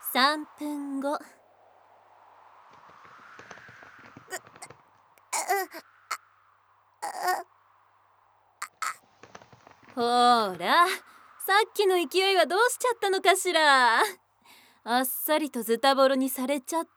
3分後。ほら、さっきの勢いはどうしちゃったのかしら。あっさりとズタボロにされちゃって。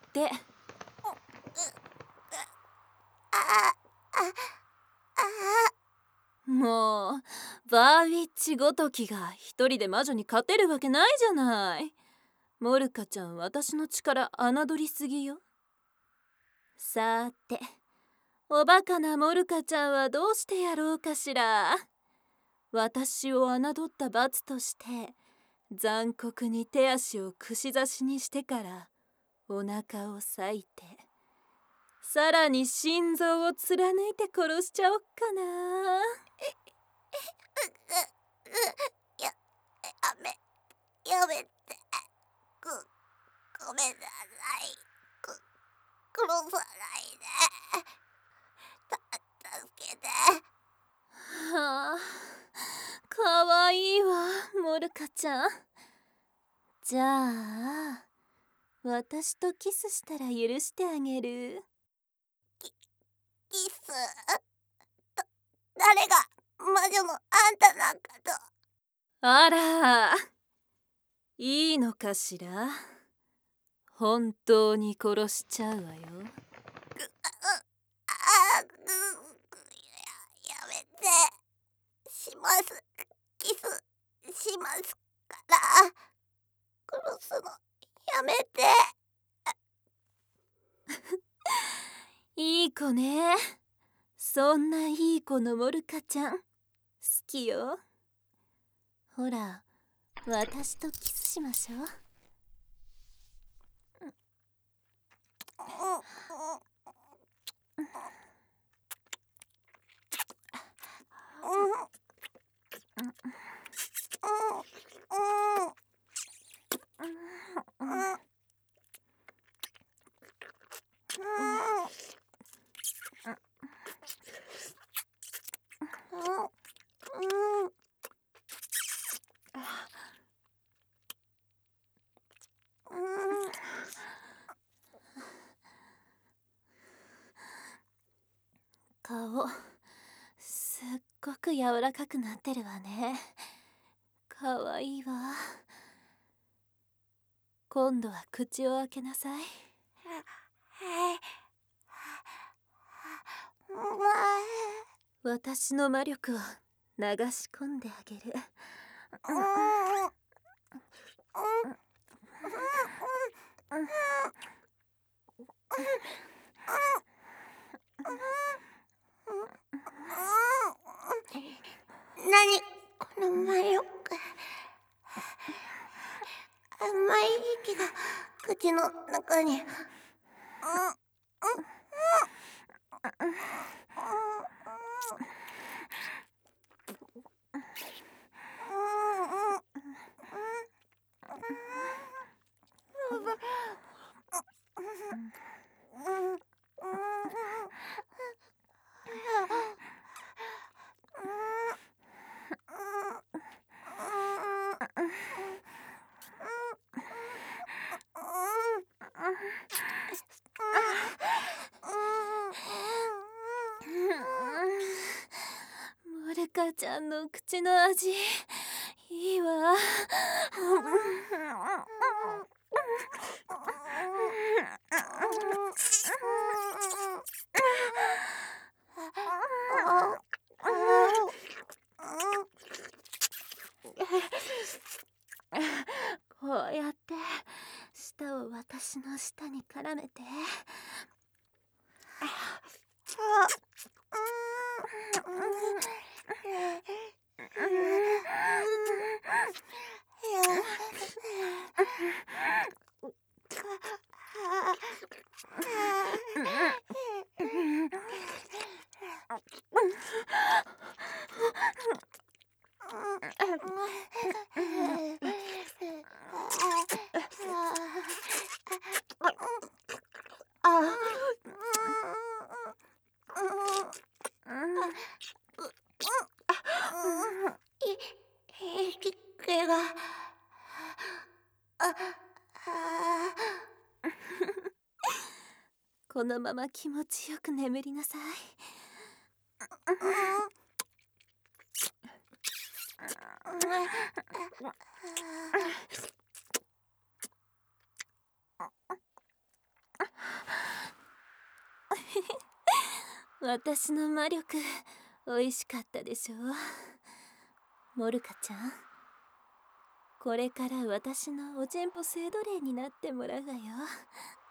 もうバーウィッチごときが一人で魔女に勝てるわけないじゃない。モルカちゃん、私の力侮りすぎよ。さて、おバカなモルカちゃんはどうしてやろうかしら。私を侮った罰として残酷に手足を串刺しにしてからお腹を裂いて、さらに心臓を貫いて殺しちゃおっかな。 やめて。ごめんなさい。殺さないで。助けて。 はあ、かわいいわ、モルカちゃん。じゃあ私とキスしたら許してあげる。 キス？誰が魔女のあんたなんかと。 あら、いいのかしら。本当に殺しちゃうわよ。 やめて。します。キスしますから。殺すのやめて。 いい子ね。そんないい子のモルカちゃん好きよ。ほら、私とキスしましょう。顔、すっごく柔らかくなってるわね。かわいいわ。今度は口を開けなさい。私の魔力を流し込んであげる。 何この魔力。甘い息が口の中に。 モルカちゃんの口の味いいわ。こうやって舌を私の舌に絡めて。 息がこのまま気持ちよく眠りなさい。私の魔力美味しかったでしょ。モルカちゃん、これから私のおちんぽ性奴隷になってもらうわよ。